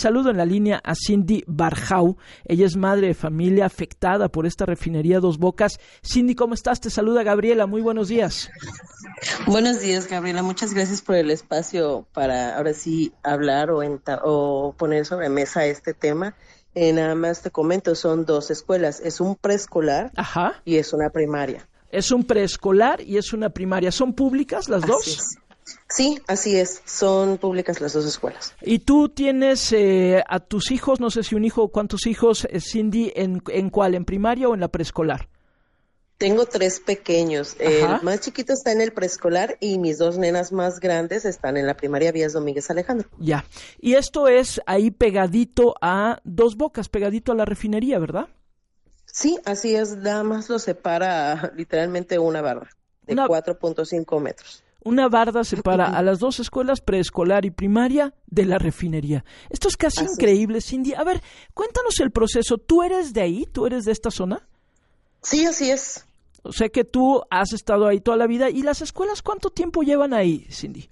saludo en la línea a Cindy Barjau. Ella es madre de familia afectada por esta refinería Dos Bocas. Cindy, ¿cómo estás? Te saluda Gabriela. Muy buenos días. Buenos días, Gabriela. Muchas gracias por el espacio para ahora sí hablar o poner sobre mesa este tema. Nada más te comento, son dos escuelas. Es un preescolar y es una primaria. Es un preescolar y es una primaria. ¿Son públicas las dos? Es. Sí, así es. Son públicas las dos escuelas. ¿Y tú tienes a tus hijos, no sé si un hijo o cuántos hijos, Cindy, en cuál, en primaria o en la preescolar? Tengo 3 pequeños. El más chiquito está en el preescolar y mis 2 nenas más grandes están en la primaria Vías Domínguez Alejandro. Ya. Y esto es ahí pegadito a Dos Bocas, pegadito a la refinería, ¿verdad? Sí, así es. Nada más lo separa literalmente una barra de 4.5 metros. Una barda separa a las dos escuelas, preescolar y primaria, de la refinería. Esto es casi increíble, Cindy. A ver, cuéntanos el proceso. ¿Tú eres de ahí? ¿Tú eres de esta zona? Sí, así es. O sea que tú has estado ahí toda la vida. ¿Y las escuelas cuánto tiempo llevan ahí, Cindy?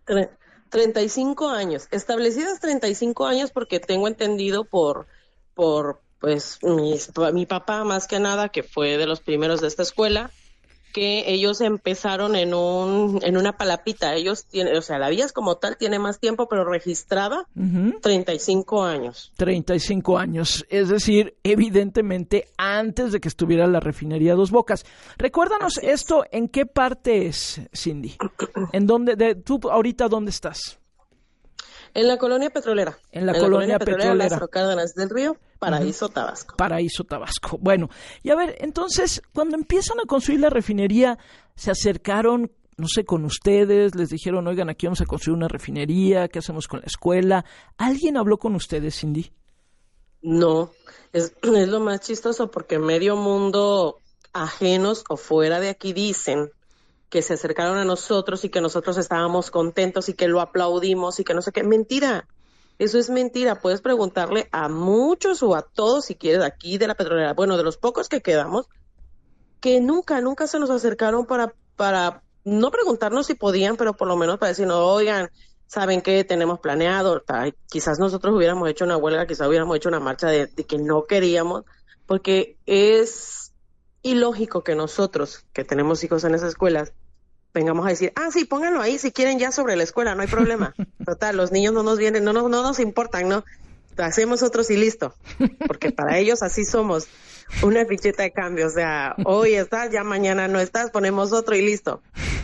35 años. Establecidas 35 años porque tengo entendido por pues mi papá más que nada, que fue de los primeros de esta escuela, que ellos empezaron en una palapita. Ellos tienen, o sea, la Vías como tal tiene más tiempo, pero registrada 35 años. 35 años, es decir, evidentemente antes de que estuviera la refinería Dos Bocas. Recuérdanos esto, ¿en qué parte es, Cindy? ¿En dónde, tú ahorita dónde estás? En la colonia petrolera. En la colonia petrolera. Lázaro Cárdenas del Río, Paraíso, Tabasco. Paraíso, Tabasco. Bueno, y a ver, entonces, cuando empiezan a construir la refinería, se acercaron, no sé, con ustedes, les dijeron, oigan, aquí vamos a construir una refinería, ¿qué hacemos con la escuela? ¿Alguien habló con ustedes, Cindy? No, es lo más chistoso porque medio mundo ajenos o fuera de aquí dicen que se acercaron a nosotros y que nosotros estábamos contentos y que lo aplaudimos y que no sé qué. Mentira, eso es mentira. Puedes preguntarle a muchos o a todos, si quieres, aquí de la petrolera, bueno, de los pocos que quedamos, que nunca se nos acercaron para no preguntarnos si podían, pero por lo menos para decirnos, oigan, ¿saben qué tenemos planeado? Quizás nosotros hubiéramos hecho una huelga, quizás hubiéramos hecho una marcha de que no queríamos, porque es ilógico que nosotros, que tenemos hijos en esas escuelas, vengamos a decir, sí, pónganlo ahí si quieren ya sobre la escuela, no hay problema. Total, los niños no nos vienen, no nos importan, ¿no? Hacemos otros y listo. Porque para ellos así somos. Una ficheta de cambio, o sea, hoy estás, ya mañana no estás, ponemos otro y listo.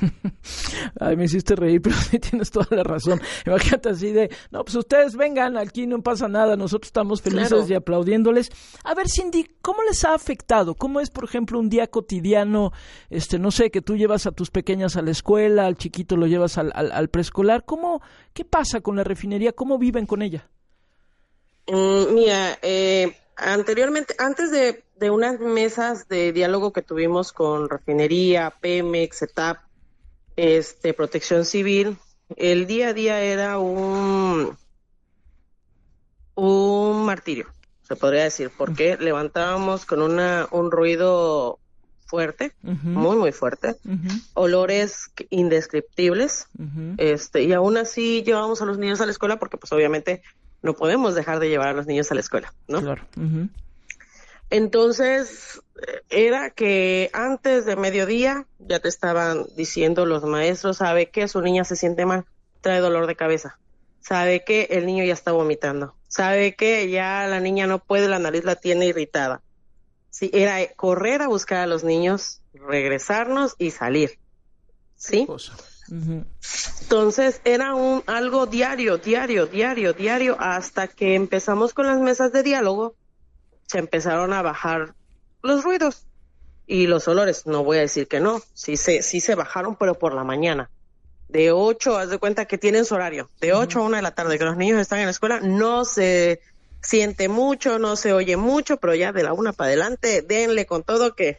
Ay, me hiciste reír, pero sí tienes toda la razón. Imagínate así de, no, pues ustedes vengan, aquí no pasa nada, nosotros estamos felices y aplaudiéndoles. A ver, Cindy, ¿cómo les ha afectado? ¿Cómo es, por ejemplo, un día cotidiano, no sé, que tú llevas a tus pequeñas a la escuela, al chiquito lo llevas al preescolar? ¿Qué pasa con la refinería? ¿Cómo viven con ella? Mira, anteriormente, antes de unas mesas de diálogo que tuvimos con refinería, Pemex, ETAP, Protección Civil, el día a día era un martirio, se podría decir, porque levantábamos con un ruido fuerte, muy, muy fuerte, olores indescriptibles, y aún así llevábamos a los niños a la escuela porque pues obviamente no podemos dejar de llevar a los niños a la escuela, ¿no? Claro. Entonces, era que antes de mediodía ya te estaban diciendo los maestros, sabe que su niña se siente mal, trae dolor de cabeza, sabe que el niño ya está vomitando, sabe que ya la niña no puede, la nariz la tiene irritada. Sí, era correr a buscar a los niños, regresarnos y salir, ¿sí? Entonces era algo diario, hasta que empezamos con las mesas de diálogo, se empezaron a bajar los ruidos y los olores. No voy a decir que no, sí se bajaron, pero por la mañana. De 8, haz de cuenta que tienen su horario, de 8 a 1 de la tarde, que los niños están en la escuela, no se siente mucho, no se oye mucho, pero ya de la 1 para adelante, denle con todo que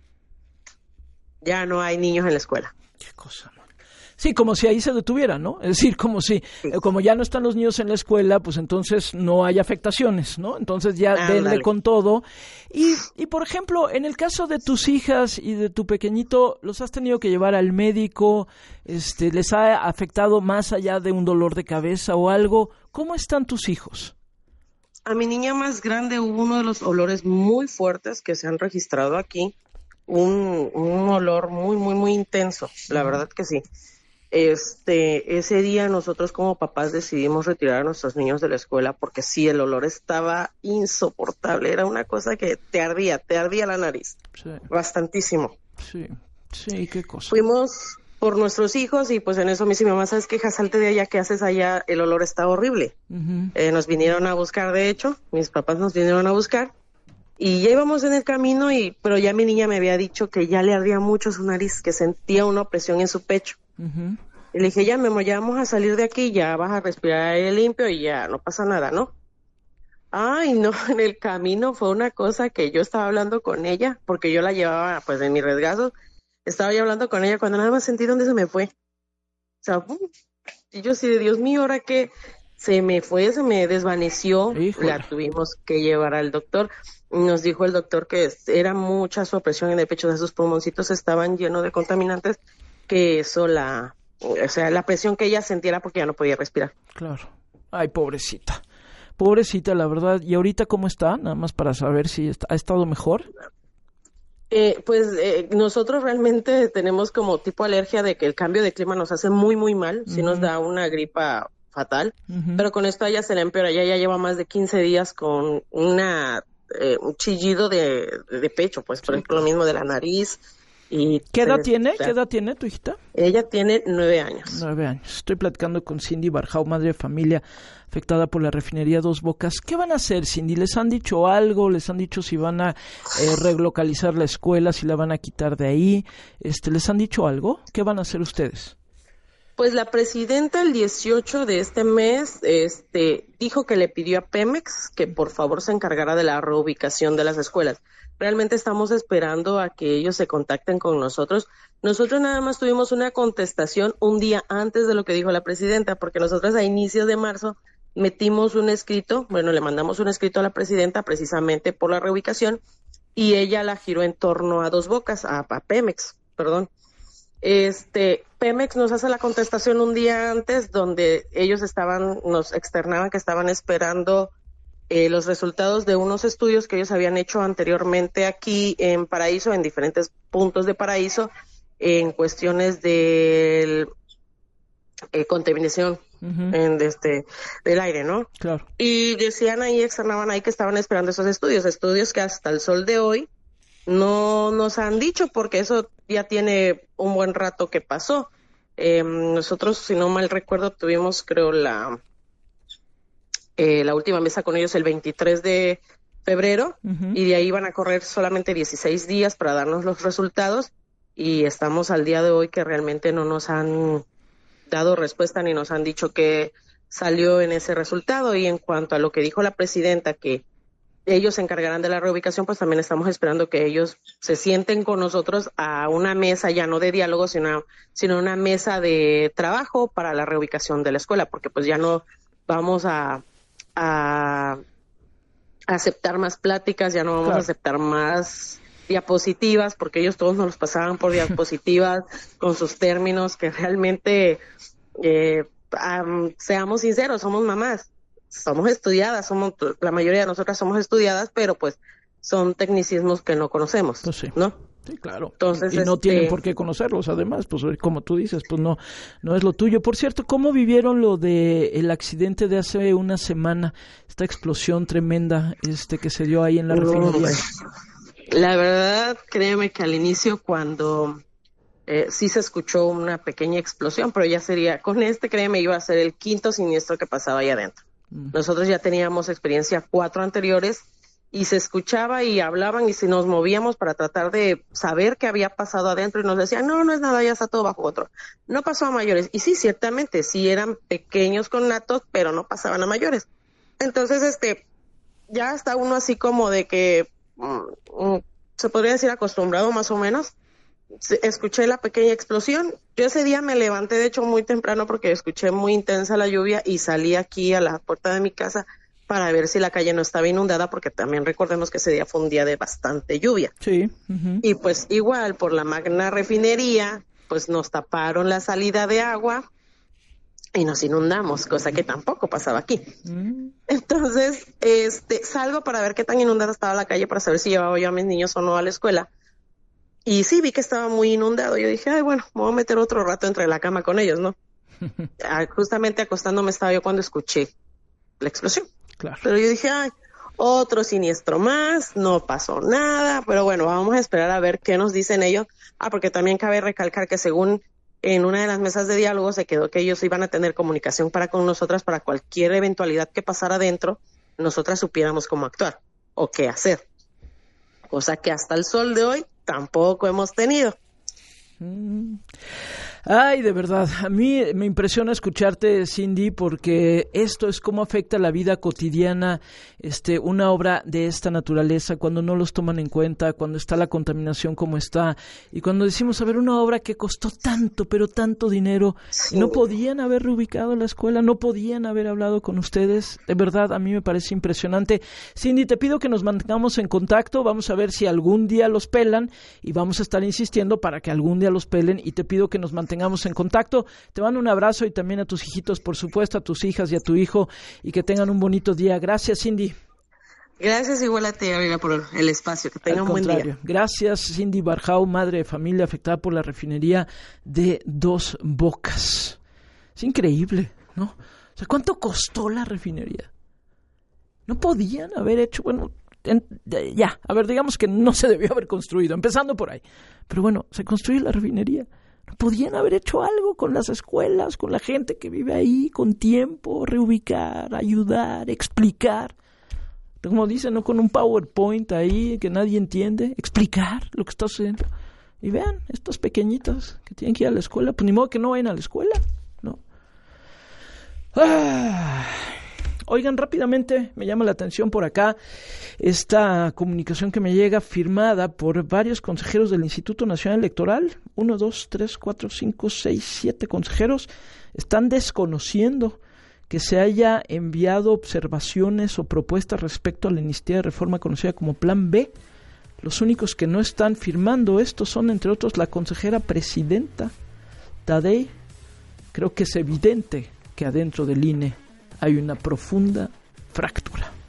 ya no hay niños en la escuela. Qué cosa, man. Sí, como si ahí se detuvieran, ¿no? Es decir, como ya no están los niños en la escuela, pues entonces no hay afectaciones, ¿no? Entonces ya denle con todo. Y por ejemplo, en el caso de tus hijas y de tu pequeñito, ¿los has tenido que llevar al médico? ¿Les ha afectado más allá de un dolor de cabeza o algo? ¿Cómo están tus hijos? A mi niña más grande hubo uno de los olores muy fuertes que se han registrado aquí, un olor muy, muy, muy intenso, la verdad que sí. Ese día nosotros como papás decidimos retirar a nuestros niños de la escuela porque sí, el olor estaba insoportable, era una cosa que te ardía la nariz, Sí, bastantísimo. sí, qué cosa. Fuimos por nuestros hijos y pues en eso me dice mi mamá, ¿sabes qué, hija? Salte de allá, ¿qué haces allá? El olor está horrible. Nos vinieron a buscar, de hecho, mis papás nos vinieron a buscar y ya íbamos en el camino, pero ya mi niña me había dicho que ya le ardía mucho su nariz, que sentía una opresión en su pecho. Y le dije, ya, mi amor, ya vamos a salir de aquí, ya vas a respirar aire limpio y ya no pasa nada, ¿no? Ay, no, en el camino fue una cosa que yo estaba hablando con ella, porque yo la llevaba pues en mi resgazo, estaba yo hablando con ella cuando nada más sentí dónde se me fue. O sea, y yo sí, de Dios mío, ahora que se me fue, se me desvaneció, Híjole. la tuvimos que llevar al doctor. Nos dijo el doctor que era mucha su presión en el pecho, de sus pulmoncitos estaban llenos de contaminantes, que eso la presión que ella sentía era porque ya no podía respirar. Claro. Ay, pobrecita, la verdad. ¿Y ahorita cómo está? Nada más para saber si ha estado mejor. Nosotros realmente tenemos como tipo alergia de que el cambio de clima nos hace muy, muy mal, sí nos da una gripa fatal, pero con esto a ella se le empeora, ya lleva más de 15 días con un chillido de pecho, pues por ejemplo lo mismo de la nariz. Y ¿Qué edad tiene? ¿Qué edad tiene tu hijita? Ella tiene 9 años. 9 años. Estoy platicando con Cindy Barjau, madre de familia afectada por la refinería Dos Bocas. ¿Qué van a hacer, Cindy? ¿Les han dicho algo? ¿Les han dicho si van a relocalizar la escuela, si la van a quitar de ahí? ¿Les han dicho algo? ¿Qué van a hacer ustedes? Pues la presidenta el 18 de este mes dijo que le pidió a Pemex que por favor se encargara de la reubicación de las escuelas. Realmente estamos esperando a que ellos se contacten con nosotros. Nosotros nada más tuvimos una contestación un día antes de lo que dijo la presidenta, porque nosotros a inicios de marzo metimos un escrito, le mandamos un escrito a la presidenta precisamente por la reubicación y ella la giró en torno a Dos Bocas, a Pemex, perdón. Pemex nos hace la contestación un día antes donde ellos nos externaban que estaban esperando los resultados de unos estudios que ellos habían hecho anteriormente aquí en Paraíso, en diferentes puntos de Paraíso, en cuestiones de contaminación del aire, ¿no? Claro. Y externaban ahí que estaban esperando esos estudios que hasta el sol de hoy no nos han dicho, porque eso ya tiene un buen rato que pasó. Nosotros, si no mal recuerdo, tuvimos, creo, la última mesa con ellos el 23 de febrero, y de ahí van a correr solamente 16 días para darnos los resultados, y estamos al día de hoy que realmente no nos han dado respuesta ni nos han dicho qué salió en ese resultado. Y en cuanto a lo que dijo la presidenta, que ellos se encargarán de la reubicación, pues también estamos esperando que ellos se sienten con nosotros a una mesa, ya no de diálogo, sino una mesa de trabajo para la reubicación de la escuela, porque pues ya no vamos a aceptar más pláticas, ya no vamos a aceptar más diapositivas, porque ellos todos nos los pasaban por diapositivas con sus términos que realmente, seamos sinceros, somos mamás. Somos estudiadas, la mayoría de nosotras somos estudiadas, pero pues son tecnicismos que no conocemos, pues sí. ¿no? Sí, claro. Entonces, y no tienen por qué conocerlos, además, pues como tú dices, pues no es lo tuyo. Por cierto, ¿cómo vivieron lo de el accidente de hace una semana, esta explosión tremenda que se dio ahí en la refinería? La verdad, créeme que al inicio cuando sí se escuchó una pequeña explosión, pero ya créeme, iba a ser el quinto siniestro que pasaba ahí adentro. Nosotros ya teníamos experiencia 4 anteriores y se escuchaba y hablaban y si nos movíamos para tratar de saber qué había pasado adentro y nos decían, no es nada, ya está todo bajo control. No pasó a mayores. Y sí, ciertamente, sí eran pequeños conatos, pero no pasaban a mayores. Entonces, ya está uno así como de que, se podría decir acostumbrado más o menos. Escuché la pequeña explosión. Yo ese día me levanté de hecho muy temprano porque escuché muy intensa la lluvia y salí aquí a la puerta de mi casa para ver si la calle no estaba inundada, porque también recordemos que ese día fue un día de bastante lluvia. Sí. Y pues igual por la magna refinería pues nos taparon la salida de agua y nos inundamos, cosa que tampoco pasaba aquí. Entonces, salgo para ver qué tan inundada estaba la calle para saber si llevaba yo a mis niños o no a la escuela. Y sí, vi que estaba muy inundado. Yo dije, ay, bueno, me voy a meter otro rato entre la cama con ellos, ¿no? Justamente acostándome estaba yo cuando escuché la explosión. Claro. Pero yo dije, ay, otro siniestro más, no pasó nada, pero bueno, vamos a esperar a ver qué nos dicen ellos. Porque también cabe recalcar que según en una de las mesas de diálogo se quedó que ellos iban a tener comunicación con nosotras para cualquier eventualidad que pasara adentro, nosotras supiéramos cómo actuar o qué hacer. Cosa que hasta el sol de hoy tampoco hemos tenido. Ay, de verdad, a mí me impresiona escucharte, Cindy, porque esto es cómo afecta la vida cotidiana, una obra de esta naturaleza, cuando no los toman en cuenta, cuando está la contaminación como está, y cuando decimos, a ver, una obra que costó tanto, pero tanto dinero, Sí. no podían haber reubicado la escuela, no podían haber hablado con ustedes, de verdad, a mí me parece impresionante. Cindy, te pido que nos mantengamos en contacto, vamos a ver si algún día los pelan, y vamos a estar insistiendo para que algún día los pelen, y te pido que nos mantengamos en contacto. Te mando un abrazo y también a tus hijitos, por supuesto, a tus hijas y a tu hijo, y que tengan un bonito día. Gracias, Cindy. Gracias igual a ti, amiga, por el espacio. Que tengan un buen día. Gracias, Cindy Barjau, madre de familia afectada por la refinería de Dos Bocas. Es increíble, ¿no? O sea, ¿cuánto costó la refinería? No podían haber hecho, a ver, digamos que no se debió haber construido, empezando por ahí. Pero bueno, se construye la refinería. ¿No podían haber hecho algo con las escuelas, con la gente que vive ahí, con tiempo, reubicar, ayudar, explicar? Como dicen, ¿no? Con un PowerPoint ahí que nadie entiende, explicar lo que está sucediendo. Y vean, estos pequeñitos que tienen que ir a la escuela, pues ni modo que no vayan a la escuela, ¿no? Oigan, rápidamente me llama la atención por acá esta comunicación que me llega firmada por varios consejeros del Instituto Nacional Electoral. 1, 2, 3, 4, 5, 6, 7 consejeros están desconociendo que se haya enviado observaciones o propuestas respecto a la iniciativa de reforma conocida como Plan B. Los únicos que no están firmando esto son, entre otros, la consejera presidenta Tadei. Creo que es evidente que adentro del INE hay una profunda fractura.